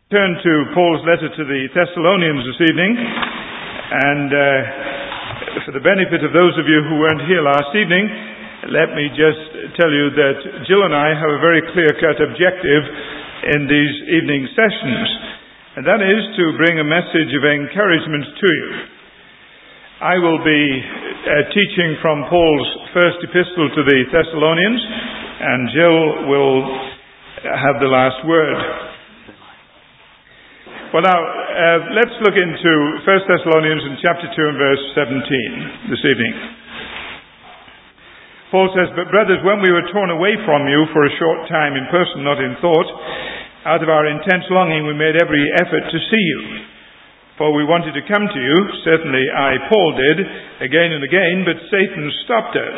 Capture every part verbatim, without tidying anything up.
Turn to Paul's letter to the Thessalonians this evening, and uh, for the benefit of those of you who weren't here last evening, let me just tell you that Jill and I have a very clear-cut objective in these evening sessions, and that is to bring a message of encouragement to you. I will be uh, teaching from Paul's first epistle to the Thessalonians, and Jill will have the last word. Well, now, uh, let's look into First Thessalonians in chapter two and verse seventeen this evening. Paul says, "But brothers, when we were torn away from you for a short time in person, not in thought, out of our intense longing we made every effort to see you. For we wanted to come to you, certainly I, Paul, did, again and again, but Satan stopped us.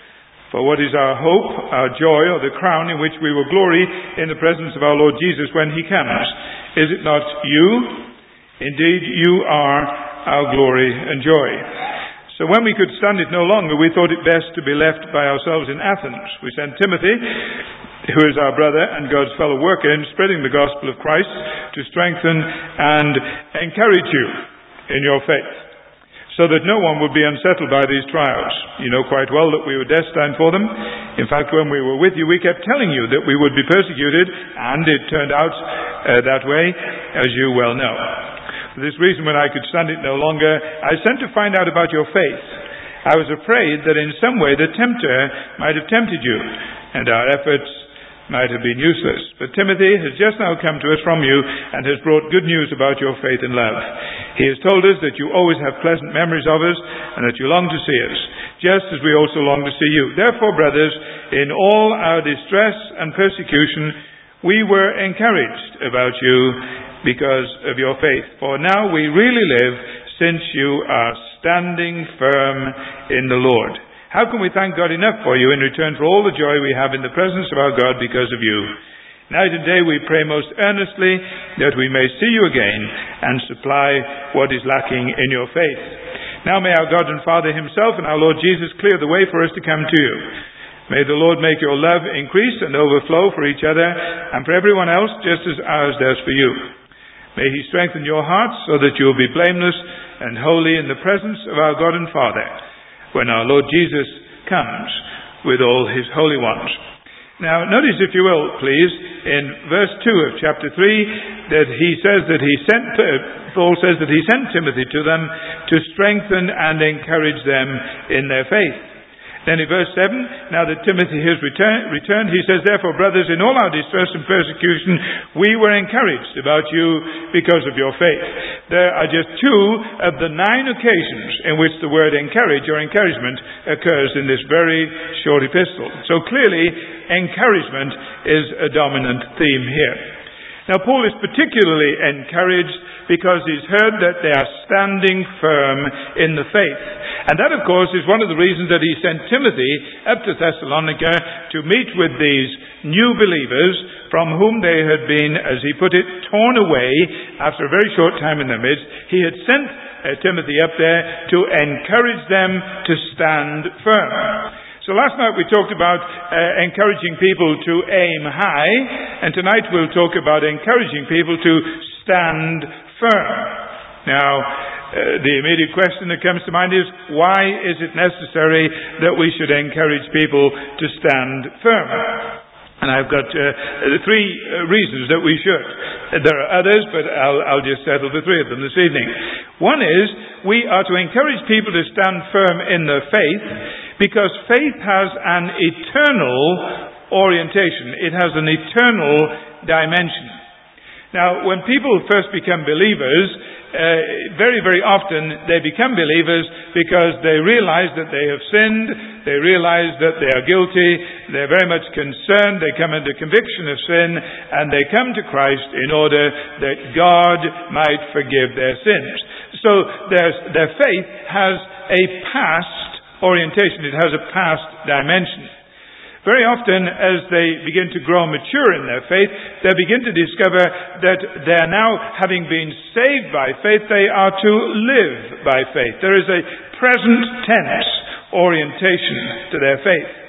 For what is our hope, our joy, or the crown in which we will glory in the presence of our Lord Jesus when he comes? Is it not you? Indeed, you are our glory and joy." So when we could stand it no longer, we thought it best to be left by ourselves in Athens. We sent Timothy, who is our brother and God's fellow worker in spreading the gospel of Christ, to strengthen and encourage you in your faith, so that no one would be unsettled by these trials. You know quite well that we were destined for them. In fact, when we were with you, we kept telling you that we would be persecuted, and it turned out uh, that way, as you well know. For this reason, when I could stand it no longer, I sent to find out about your faith. I was afraid that in some way the tempter might have tempted you, and our efforts might have been useless. But Timothy has just now come to us from you and has brought good news about your faith and love. He has told us that you always have pleasant memories of us and that you long to see us, just as we also long to see you. Therefore, brothers, in all our distress and persecution, we were encouraged about you because of your faith. For now we really live, since you are standing firm in the Lord. How can we thank God enough for you in return for all the joy we have in the presence of our God because of you? Night and day we pray most earnestly that we may see you again and supply what is lacking in your faith. Now may our God and Father himself and our Lord Jesus clear the way for us to come to you. May the Lord make your love increase and overflow for each other and for everyone else, just as ours does for you. May he strengthen your hearts so that you will be blameless and holy in the presence of our God and Father, when our Lord Jesus comes with all his holy ones." Now, notice, if you will, please, in verse two of chapter three, that he says that he sent, uh, Paul says that he sent Timothy to them to strengthen and encourage them in their faith. Then in verse seven, now that Timothy has return, returned, he says, "Therefore, brothers, in all our distress and persecution, we were encouraged about you because of your faith." There are just two of the nine occasions in which the word encourage or encouragement occurs in this very short epistle. So clearly, encouragement is a dominant theme here. Now, Paul is particularly encouraged because he's heard that they are standing firm in the faith. And that, of course, is one of the reasons that he sent Timothy up to Thessalonica to meet with these new believers from whom they had been, as he put it, torn away after a very short time in their midst. He had sent uh, Timothy up there to encourage them to stand firm. So last night we talked about uh, encouraging people to aim high, and tonight we'll talk about encouraging people to stand firm. Now, uh, the immediate question that comes to mind is, why is it necessary that we should encourage people to stand firm? And I've got uh, three uh, reasons that we should. There are others, but I'll, I'll just settle the three of them this evening. One is, we are to encourage people to stand firm in their faith, because faith has an eternal orientation. It has an eternal dimension. Now, when people first become believers, uh, very, very often they become believers because they realize that they have sinned, they realize that they are guilty, they're very much concerned, they come under conviction of sin, and they come to Christ in order that God might forgive their sins. So their, their faith has a past orientation, it has a past dimension. Very often, as they begin to grow mature in their faith, they begin to discover that they're now, having been saved by faith, they are to live by faith. There is a present tense orientation to their faith.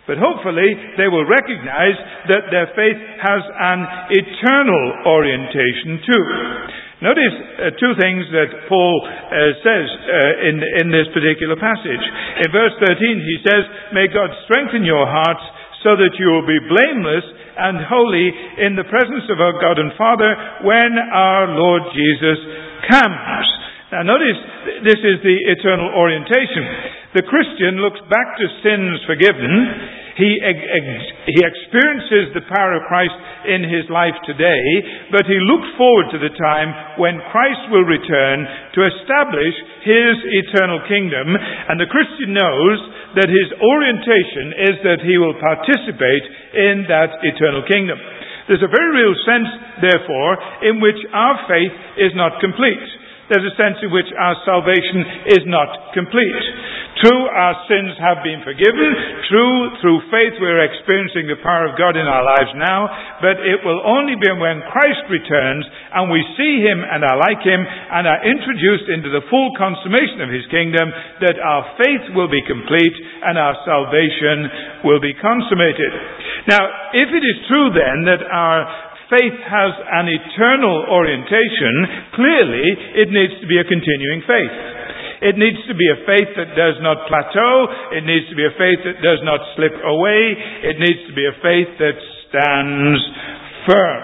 But hopefully they will recognize that their faith has an eternal orientation too. Notice uh, two things that Paul uh, says uh, in, in this particular passage. In verse thirteen he says, "May God strengthen your hearts so that you will be blameless and holy in the presence of our God and Father when our Lord Jesus comes." Now notice, this is the eternal orientation. The Christian looks back to sins forgiven. He, ex- he experiences the power of Christ in his life today, but he looks forward to the time when Christ will return to establish his eternal kingdom. And the Christian knows that his orientation is that he will participate in that eternal kingdom. There's a very real sense, therefore, in which our faith is not complete. There's a sense in which our salvation is not complete. True, our sins have been forgiven. True, through faith we're experiencing the power of God in our lives now. But it will only be when Christ returns and we see him and are like him and are introduced into the full consummation of his kingdom that our faith will be complete and our salvation will be consummated. Now, if it is true then that our faith has an eternal orientation, clearly it needs to be a continuing faith. It needs to be a faith that does not plateau. It needs to be a faith that does not slip away. It needs to be a faith that stands firm.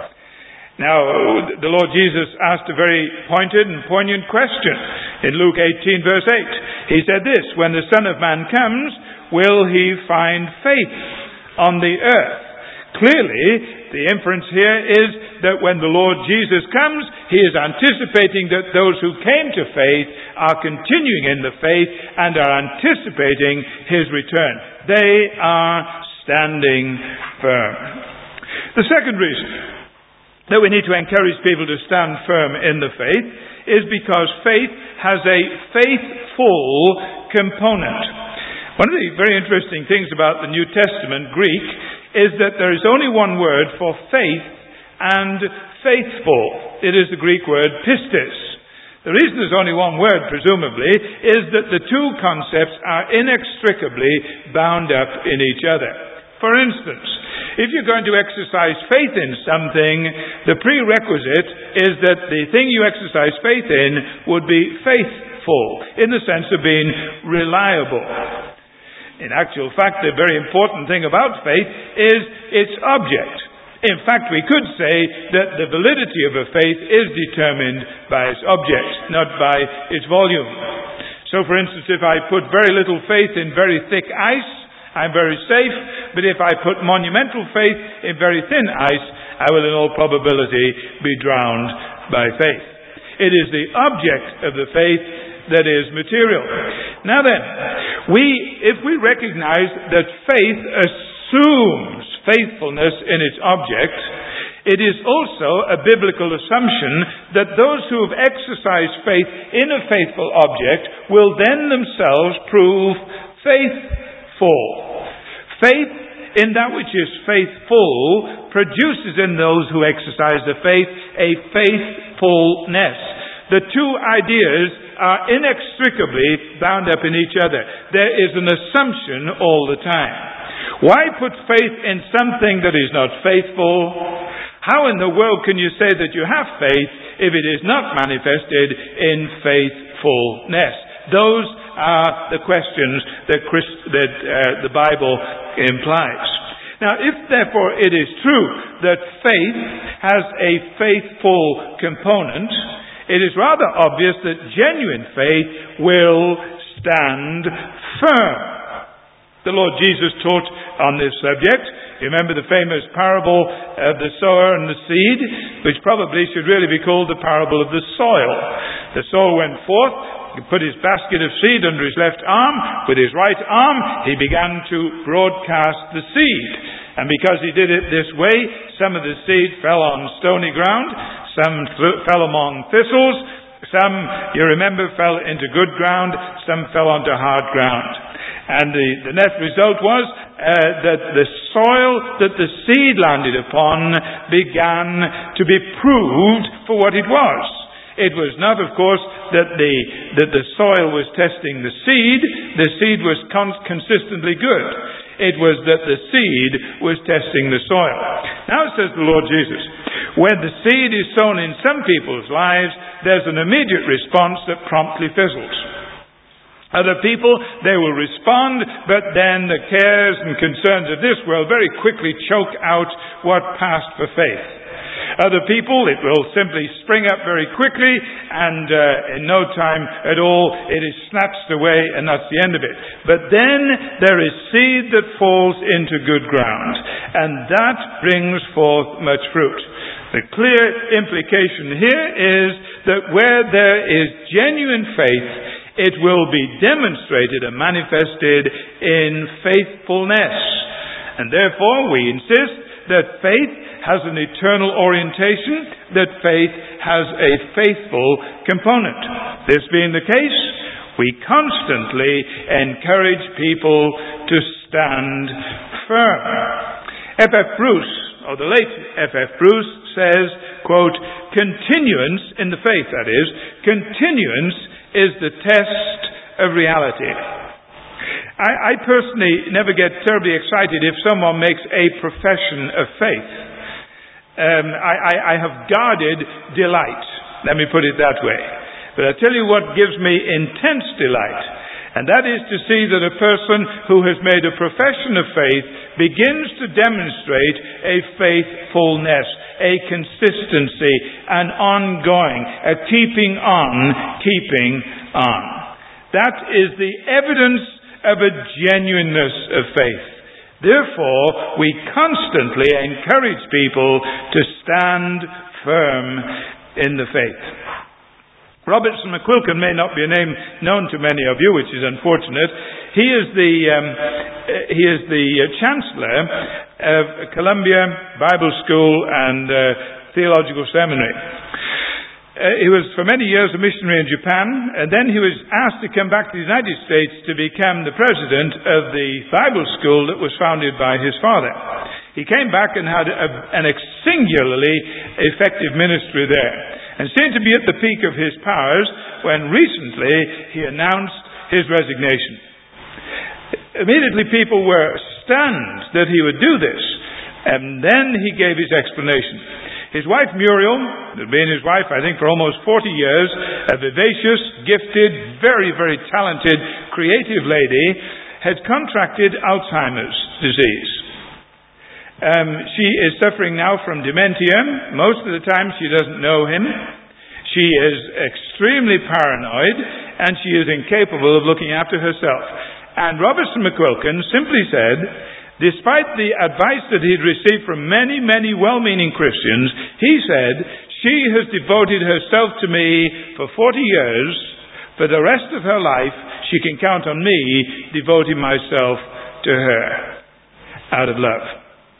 Now, the Lord Jesus asked a very pointed and poignant question in Luke eighteen verse eight. He said this, "When the Son of Man comes, will he find faith on the earth?" Clearly, the inference here is that when the Lord Jesus comes, he is anticipating that those who came to faith are continuing in the faith and are anticipating his return. They are standing firm. The second reason that we need to encourage people to stand firm in the faith is because faith has a faithful component. One of the very interesting things about the New Testament Greek is that there is only one word for faith and faithful. It is the Greek word pistis. The reason there's only one word, presumably, is that the two concepts are inextricably bound up in each other. For instance, if you're going to exercise faith in something, the prerequisite is that the thing you exercise faith in would be faithful, in the sense of being reliable. In actual fact, the very important thing about faith is its object. In fact, we could say that the validity of a faith is determined by its object, not by its volume. So, for instance, if I put very little faith in very thick ice, I'm very safe. But if I put monumental faith in very thin ice, I will in all probability be drowned by faith. It is the object of the faith that is material. Now then, we, if we recognize that faith assumes faithfulness in its object, it is also a biblical assumption that those who have exercised faith in a faithful object will then themselves prove faithful. Faith in that which is faithful produces in those who exercise the faith a faithfulness. The two ideas are inextricably bound up in each other. There is an assumption all the time. Why put faith in something that is not faithful? How in the world can you say that you have faith if it is not manifested in faithfulness? Those are the questions that, Christ, that uh, the Bible implies. Now, if therefore it is true that faith has a faithful component, it is rather obvious that genuine faith will stand firm. The Lord Jesus taught on this subject. You remember the famous parable of the sower and the seed, which probably should really be called the parable of the soil. The sower went forth, he put his basket of seed under his left arm. With his right arm, he began to broadcast the seed. And because he did it this way, some of the seed fell on stony ground, some th- fell among thistles, some, you remember, fell into good ground, some fell onto hard ground. And the, the net result was uh, that the soil that the seed landed upon began to be proved for what it was. It was not, of course, that the that the soil was testing the seed. The seed was con- consistently good. It was that the seed was testing the soil. Now says the Lord Jesus, when the seed is sown in some people's lives, there's an immediate response that promptly fizzles. Other people, they will respond, but then the cares and concerns of this world very quickly choke out what passed for faith. Other people, it will simply spring up very quickly, and uh, in no time at all, it is snatched away, and that's the end of it. But then there is seed that falls into good ground, and that brings forth much fruit. The clear implication here is that where there is genuine faith, it will be demonstrated and manifested in faithfulness. And therefore, we insist that faith has an eternal orientation, that faith has a faithful component. This being the case, we constantly encourage people to stand firm. F F Bruce, or the late F F Bruce, says, quote, continuance in the faith, that is, continuance is the test of reality. I, I personally never get terribly excited if someone makes a profession of faith. Um, I, I, I have guarded delight, let me put it that way. But I tell you what gives me intense delight, and that is to see that a person who has made a profession of faith begins to demonstrate a faithfulness, a consistency, an ongoing, a keeping on, keeping on. That is the evidence of a genuineness of faith. Therefore, we constantly encourage people to stand firm in the faith. Robertson McQuilkin may not be a name known to many of you, which is unfortunate. He is the um, he is the Chancellor of Columbia Bible School and uh, Theological Seminary. Uh, he was for many years a missionary in Japan, and then he was asked to come back to the United States to become the president of the Bible school that was founded by his father. He came back and had a, an singularly effective ministry there, and seemed to be at the peak of his powers when recently he announced his resignation. Immediately people were stunned that he would do this, and then he gave his explanation. His wife Muriel, who had been his wife I think for almost forty years, a vivacious, gifted, very, very talented, creative lady, had contracted Alzheimer's disease. Um, she is suffering now from dementia. Most of the time she doesn't know him. She is extremely paranoid, and she is incapable of looking after herself. And Robertson McQuilkin simply said, despite the advice that he'd received from many, many well-meaning Christians, he said, she has devoted herself to me for forty years. For the rest of her life, she can count on me devoting myself to her out of love.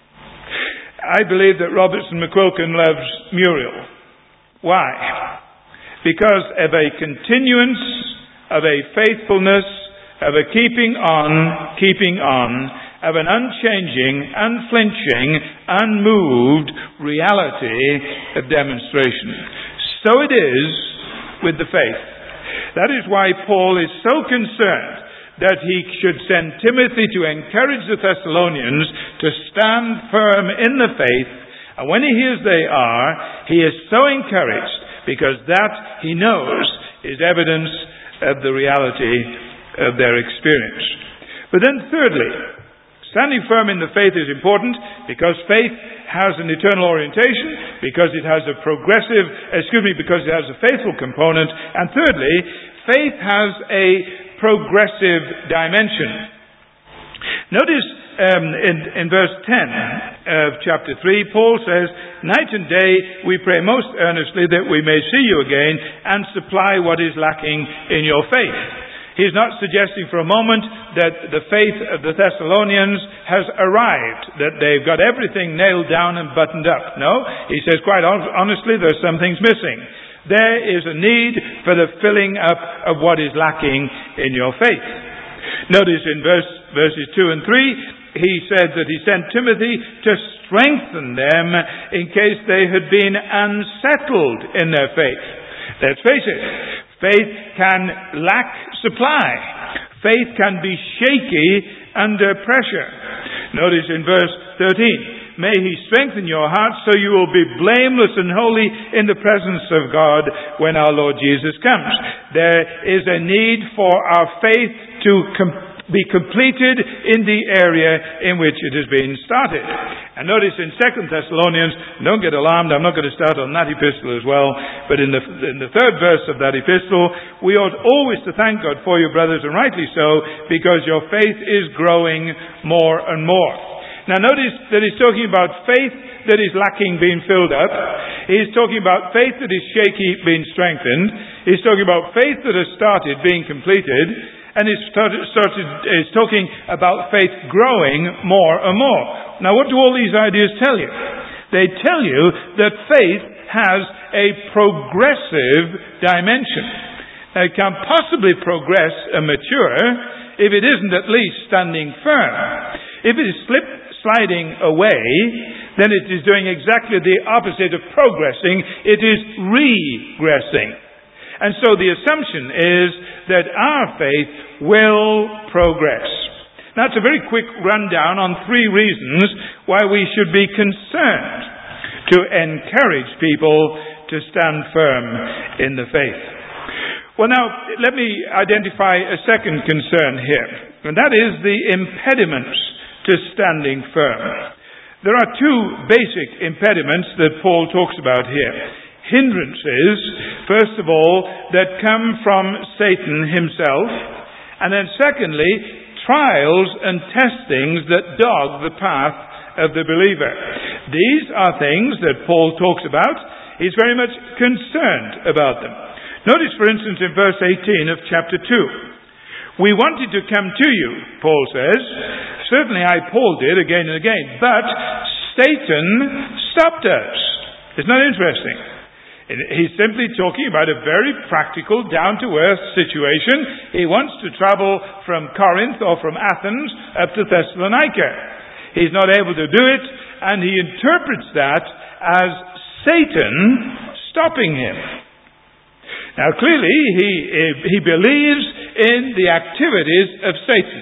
I believe that Robertson McQuilkin loves Muriel. Why? Because of a continuance, of a faithfulness, of a keeping on, keeping on, of an unchanging, unflinching, unmoved reality of demonstration. So it is with the faith. That is why Paul is so concerned that he should send Timothy to encourage the Thessalonians to stand firm in the faith. And when he hears they are, he is so encouraged, because that, he knows, is evidence of the reality of their experience. But then thirdly, standing firm in the faith is important because faith has an eternal orientation, because it has a progressive, excuse me, because it has a faithful component, and thirdly, faith has a progressive dimension. Notice um, in, in verse ten of chapter three, Paul says, night and day we pray most earnestly that we may see you again and supply what is lacking in your faith. He's not suggesting for a moment that the faith of the Thessalonians has arrived, that they've got everything nailed down and buttoned up. No, he says quite honestly there's some things missing. There is a need for the filling up of what is lacking in your faith. Notice in verse, verses two and three, he said that he sent Timothy to strengthen them in case they had been unsettled in their faith. Let's face it, faith can lack supply. Faith can be shaky under pressure. Notice in verse thirteen, may He strengthen your hearts so you will be blameless and holy in the presence of God when our Lord Jesus comes. There is a need for our faith to com- be completed in the area in which it has been started. And notice in Second Thessalonians, don't get alarmed, I'm not going to start on that epistle as well, but in the, in the third verse of that epistle, we ought always to thank God for you, brothers, and rightly so, because your faith is growing more and more. Now notice that he's talking about faith that is lacking being filled up. He's talking about faith that is shaky being strengthened. He's talking about faith that has started being completed. And he's, started, started, he's talking about faith growing more and more. Now what do all these ideas tell you? They tell you that faith has a progressive dimension. Now, it can't possibly progress and mature if it isn't at least standing firm. If it is slip sliding away, then it is doing exactly the opposite of progressing. It is regressing. And so the assumption is that our faith will progress. Now, it's a very quick rundown on three reasons why we should be concerned to encourage people to stand firm in the faith. Well, now, let me identify a second concern here, and that is the impediments to standing firm. There are two basic impediments that Paul talks about here. Hindrances, first of all, that come from Satan himself, and then secondly, trials and testings that dog the path of the believer. These are things that Paul talks about. He's very much concerned about them. Notice, for instance, in verse eighteen of chapter two. We wanted to come to you, Paul says. Certainly I, Paul, did again and again. But Satan stopped us. Isn't that interesting? He's simply talking about a very practical, down-to-earth situation. He wants to travel from Corinth or from Athens up to Thessalonica. He's not able to do it, and he interprets that as Satan stopping him. Now, clearly, he, he believes in the activities of Satan.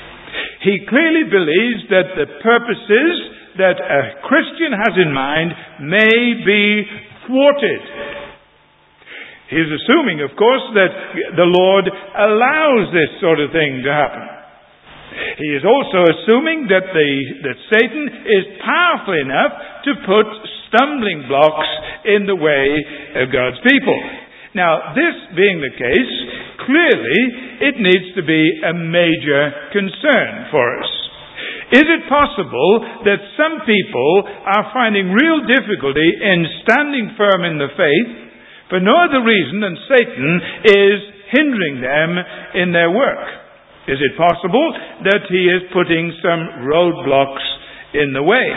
He clearly believes that the purposes that a Christian has in mind may be thwarted. He is assuming, of course, that the Lord allows this sort of thing to happen. He is also assuming that, the, that Satan is powerful enough to put stumbling blocks in the way of God's people. Now, this being the case, clearly it needs to be a major concern for us. Is it possible that some people are finding real difficulty in standing firm in the faith for no other reason than Satan is hindering them in their work? Is it possible that he is putting some roadblocks in the way?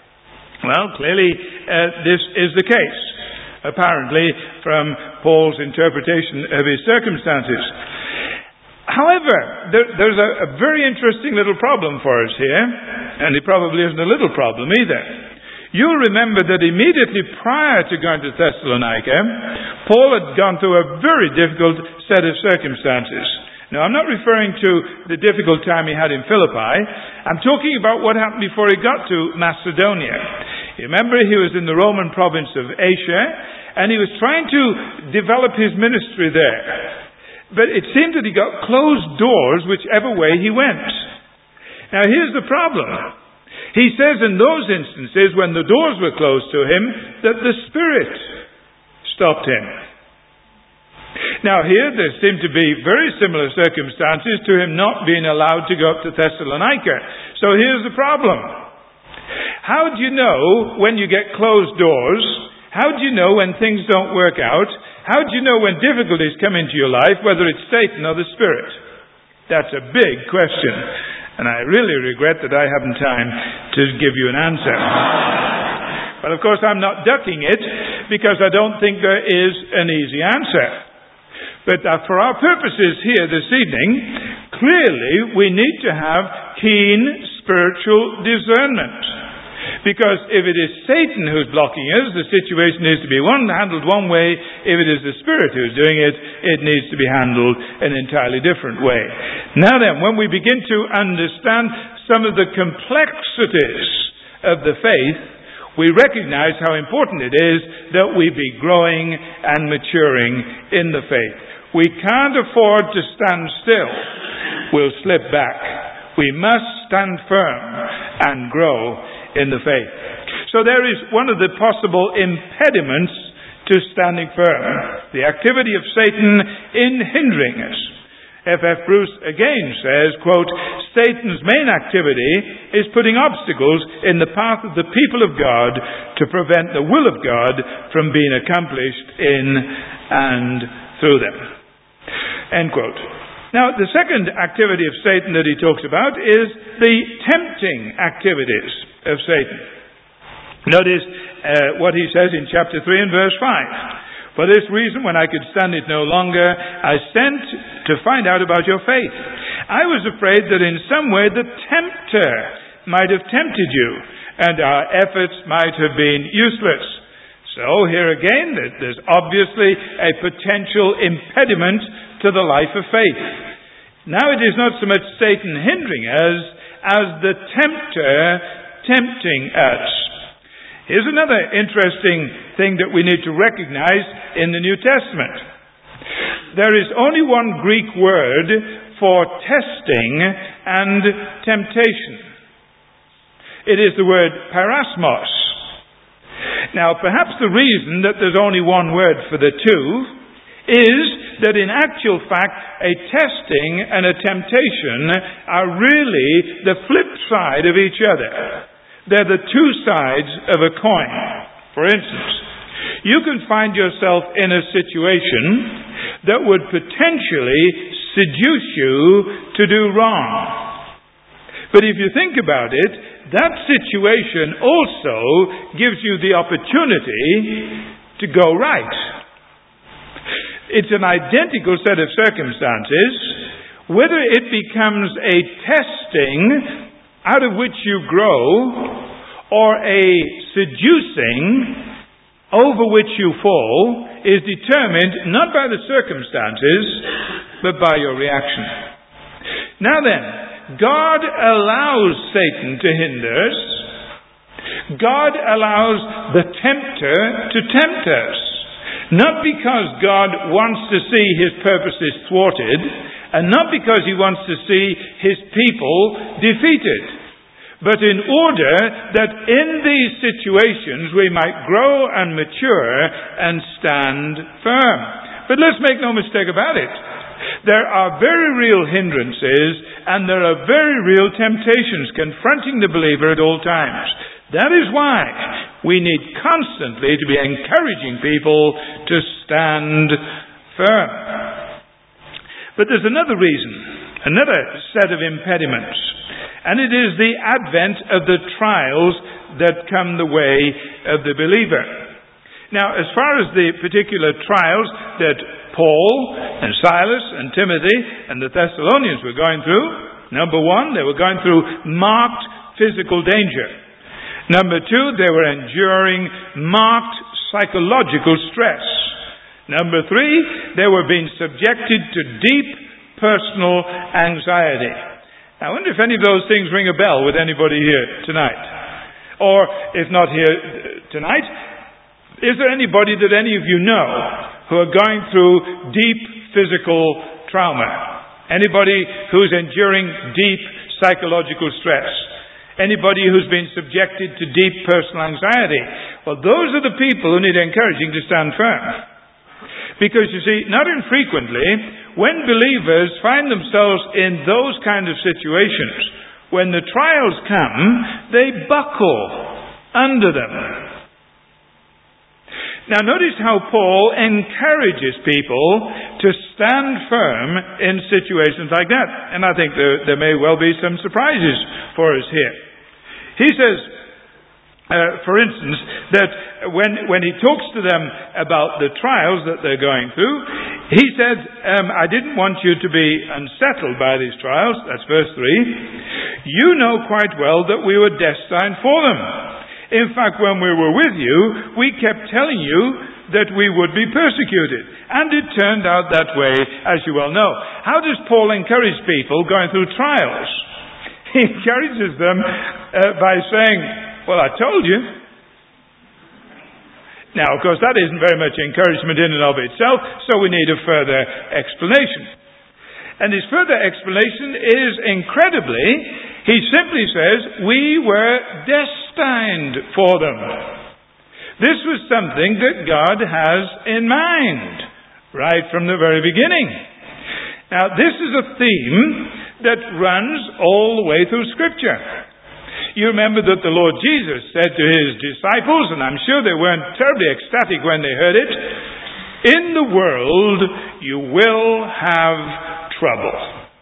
Well, clearly uh, this is the case, apparently, from Paul's interpretation of his circumstances. However, there, there's a, a very interesting little problem for us here, and it probably isn't a little problem either. You'll remember that immediately prior to going to Thessalonica, Paul had gone through a very difficult set of circumstances. Now, I'm not referring to the difficult time he had in Philippi. I'm talking about what happened before he got to Macedonia. You remember he was in the Roman province of Asia, and he was trying to develop his ministry there. But it seemed that he got closed doors whichever way he went. Now here's the problem. He says in those instances when the doors were closed to him that the Spirit stopped him. Now here there seem to be very similar circumstances to him not being allowed to go up to Thessalonica. So here's the problem. How do you know when you get closed doors? How do you know when things don't work out? How do you know when difficulties come into your life, whether it's Satan or the Spirit? That's a big question. And I really regret that I haven't time to give you an answer. But of course I'm not ducking it, because I don't think there is an easy answer. But uh, for our purposes here this evening, clearly we need to have keen spiritual discernment. Because if it is Satan who's blocking us, the situation needs to be one handled one way. If it is the Spirit who's doing it, it needs to be handled an entirely different way. Now then, when we begin to understand some of the complexities of the faith, we recognize how important it is that we be growing and maturing in the faith. We can't afford to stand still. We'll slip back. We must stand firm and grow in the faith. So there is one of the possible impediments to standing firm, the activity of Satan in hindering us. F F Bruce again says, quote, Satan's main activity is putting obstacles in the path of the people of God to prevent the will of God from being accomplished in and through them. End quote. Now, the second activity of Satan that he talks about is the tempting activities of Satan. Notice uh, what he says in chapter three and verse five. For this reason, when I could stand it no longer, I sent to find out about your faith. I was afraid that in some way the tempter might have tempted you, and our efforts might have been useless. So here again, there's obviously a potential impediment to the life of faith. Now it is not so much Satan hindering us as the tempter tempting us. Here's another interesting thing that we need to recognize in the New Testament. There is only one Greek word for testing and temptation. It is the word parasmos. Now, perhaps the reason that there's only one word for the two is that in actual fact, a testing and a temptation are really the flip side of each other. They're the two sides of a coin. For instance, you can find yourself in a situation that would potentially seduce you to do wrong. But if you think about it, that situation also gives you the opportunity to go right. It's an identical set of circumstances. Whether it becomes a testing out of which you grow, or a seducing over which you fall, is determined not by the circumstances, but by your reaction. Now then, God allows Satan to hinder us. God allows the tempter to tempt us. Not because God wants to see his purposes thwarted, and not because he wants to see his people defeated, but in order that in these situations we might grow and mature and stand firm. But let's make no mistake about it. There are very real hindrances and there are very real temptations confronting the believer at all times. That is why we need constantly to be encouraging people to stand firm. But there's another reason, another set of impediments, and it is the advent of the trials that come the way of the believer. Now, as far as the particular trials that Paul and Silas and Timothy and the Thessalonians were going through, number one, they were going through marked physical danger. Number two, they were enduring marked psychological stress. Number three, they were being subjected to deep personal anxiety. I wonder if any of those things ring a bell with anybody here tonight. Or, if not here tonight, is there anybody that any of you know who are going through deep physical trauma? Anybody who's enduring deep psychological stress? Anybody who's been subjected to deep personal anxiety? Well, those are the people who need encouraging to stand firm. Because, you see, not infrequently, when believers find themselves in those kind of situations, when the trials come, they buckle under them. Now, notice how Paul encourages people to stand firm in situations like that. And I think there, there may well be some surprises for us here. He says, Uh, for instance, that when when he talks to them about the trials that they're going through, he said, um, I didn't want you to be unsettled by these trials. That's verse three. You know quite well that we were destined for them. In fact, when we were with you, we kept telling you that we would be persecuted. And it turned out that way, as you well know. How does Paul encourage people going through trials? He encourages them uh, by saying, well, I told you. Now, of course, that isn't very much encouragement in and of itself, so we need a further explanation. And his further explanation is incredibly, he simply says, we were destined for them. This was something that God has in mind, right from the very beginning. Now, this is a theme that runs all the way through Scripture. You remember that the Lord Jesus said to his disciples, and I'm sure they weren't terribly ecstatic when they heard it, in the world you will have trouble.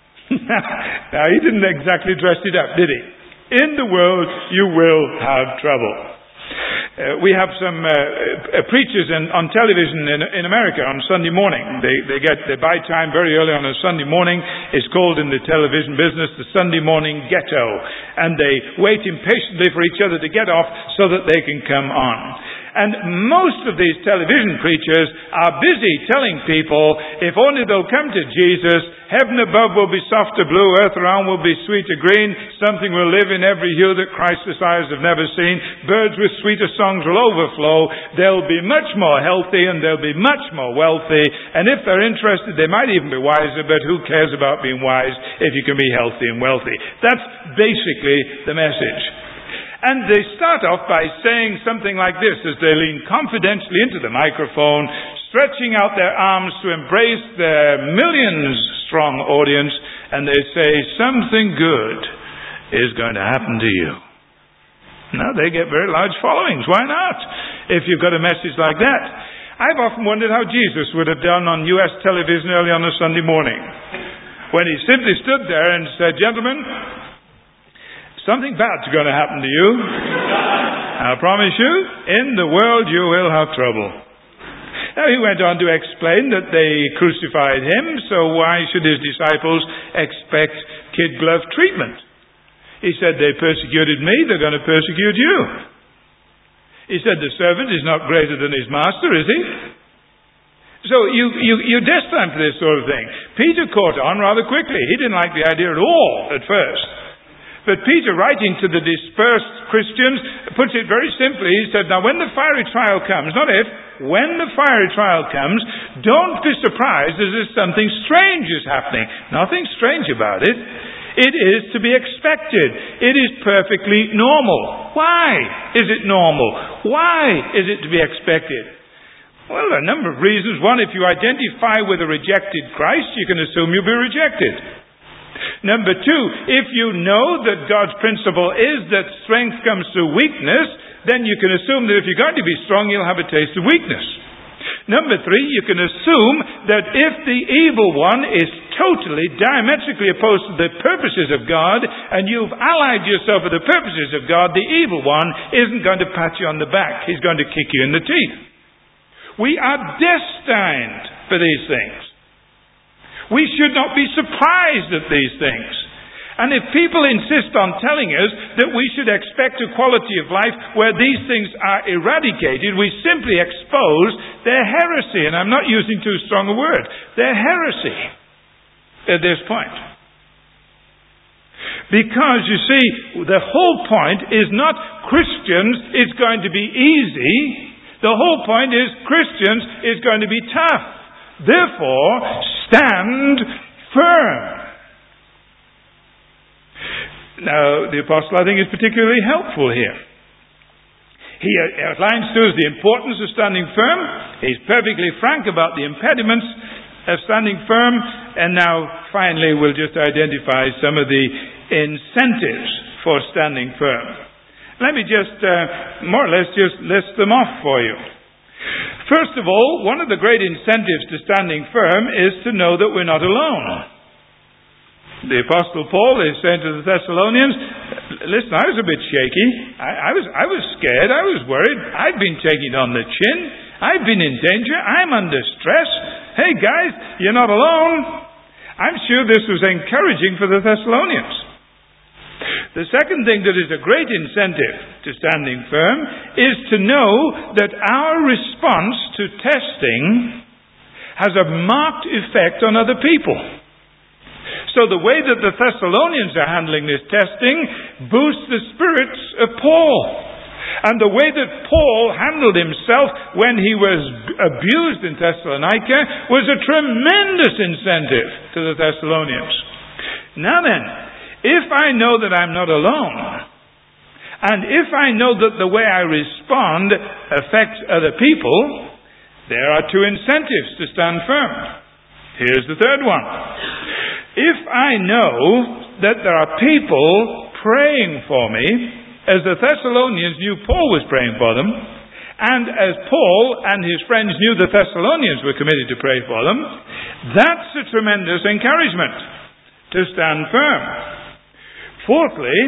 Now, he didn't exactly dress it up, did he? In the world you will have trouble. Uh, we have some uh, uh, preachers in, on television in, in America on Sunday morning. They, they get they buy time very early on a Sunday morning. It's called in the television business the Sunday morning ghetto. And they wait impatiently for each other to get off so that they can come on. And most of these television preachers are busy telling people, if only they'll come to Jesus, heaven above will be softer blue, earth around will be sweeter green, something will live in every hue that Christ's eyes have never seen, birds with sweeter songs will overflow, they'll be much more healthy and they'll be much more wealthy, and if they're interested they might even be wiser, but who cares about being wise if you can be healthy and wealthy? That's basically the message. And they start off by saying something like this as they lean confidentially into the microphone, stretching out their arms to embrace their millions strong audience, and they say, something good is going to happen to you. Now, they get very large followings. Why not? If you've got a message like that. I've often wondered how Jesus would have done on U S television early on a Sunday morning, when he simply stood there and said, gentlemen, something bad's going to happen to you. I promise you, in the world you will have trouble. Now he went on to explain that they crucified him, so why should his disciples expect kid glove treatment? He said, they persecuted me, they're going to persecute you. He said, the servant is not greater than his master, is he? So you, you, you're destined for this sort of thing. Peter caught on rather quickly. He didn't like the idea at all at first. But Peter, writing to the dispersed Christians, puts it very simply. He said, now when the fiery trial comes, not if, when the fiery trial comes, don't be surprised as if something strange is happening. Nothing strange about it. It is to be expected. It is perfectly normal. Why is it normal? Why is it to be expected? Well, there are a number of reasons. One, if you identify with a rejected Christ, you can assume you'll be rejected. Number two, if you know that God's principle is that strength comes through weakness, then you can assume that if you're going to be strong, you'll have a taste of weakness. Number three, you can assume that if the evil one is totally, diametrically opposed to the purposes of God, and you've allied yourself with the purposes of God, the evil one isn't going to pat you on the back. He's going to kick you in the teeth. We are destined for these things. We should not be surprised at these things. And if people insist on telling us that we should expect a quality of life where these things are eradicated, we simply expose their heresy. And I'm not using too strong a word. Their heresy at this point. Because, you see, the whole point is not Christians, it's going to be easy. The whole point is Christians is going to be tough. Therefore, stand firm. Now, the apostle, I think, is particularly helpful here. He outlines to us the importance of standing firm. He's perfectly frank about the impediments of standing firm. And now, finally, we'll just identify some of the incentives for standing firm. Let me just, uh, more or less, just list them off for you. First of all, one of the great incentives to standing firm is to know that we're not alone. The Apostle Paul is saying to the Thessalonians, listen, I was a bit shaky. I, I was I was scared. I was worried. I've been taken on the chin. I've been in danger. I'm under stress. Hey guys, you're not alone. I'm sure this was encouraging for the Thessalonians. The second thing that is a great incentive to standing firm is to know that our response to testing has a marked effect on other people. So the way that the Thessalonians are handling this testing boosts the spirits of Paul. And the way that Paul handled himself when he was abused in Thessalonica was a tremendous incentive to the Thessalonians. Now then, if I know that I'm not alone, and if I know that the way I respond affects other people, there are two incentives to stand firm. Here's the third one. If I know that there are people praying for me, as the Thessalonians knew Paul was praying for them, and as Paul and his friends knew the Thessalonians were committed to pray for them, that's a tremendous encouragement to stand firm. Fourthly,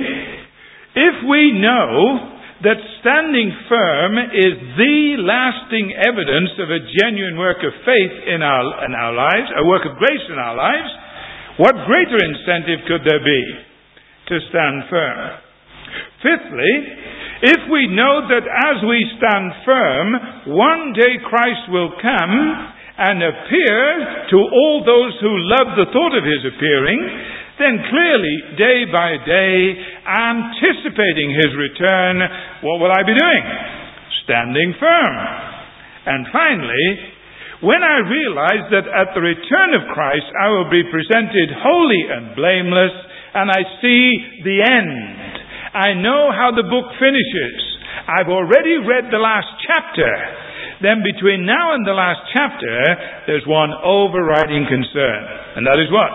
if we know that standing firm is the lasting evidence of a genuine work of faith in our, in our lives, a work of grace in our lives, what greater incentive could there be to stand firm? Fifthly, if we know that as we stand firm, one day Christ will come and appear to all those who love the thought of his appearing, then clearly, day by day, anticipating his return, what will I be doing? Standing firm. And finally, when I realize that at the return of Christ I will be presented holy and blameless, and I see the end, I know how the book finishes. I've already read the last chapter. Then between now and the last chapter, there's one overriding concern. And that is what?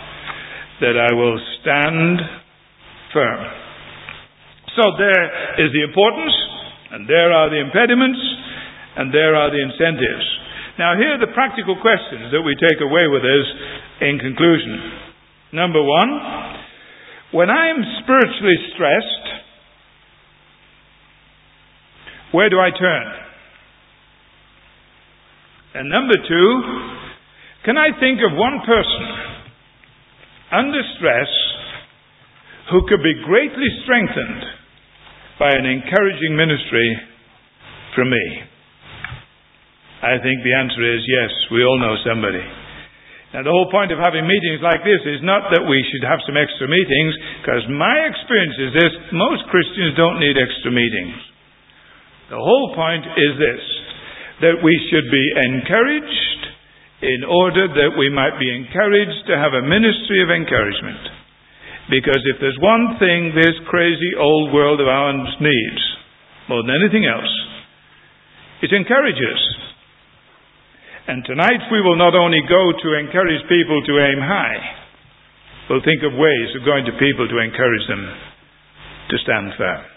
That I will stand firm. So there is the importance, and there are the impediments, and there are the incentives. Now here are the practical questions that we take away with us in conclusion. Number one, when I am spiritually stressed, where do I turn? And number two, can I think of one person under stress who could be greatly strengthened by an encouraging ministry from me? I think the answer is yes, we all know somebody. Now the whole point of having meetings like this is not that we should have some extra meetings, because my experience is this: most Christians don't need extra meetings. The whole point is this, that we should be encouraged in order that we might be encouraged to have a ministry of encouragement. Because if there's one thing this crazy old world of ours needs, more than anything else, it encourages. And tonight we will not only go to encourage people to aim high, we'll think of ways of going to people to encourage them to stand firm.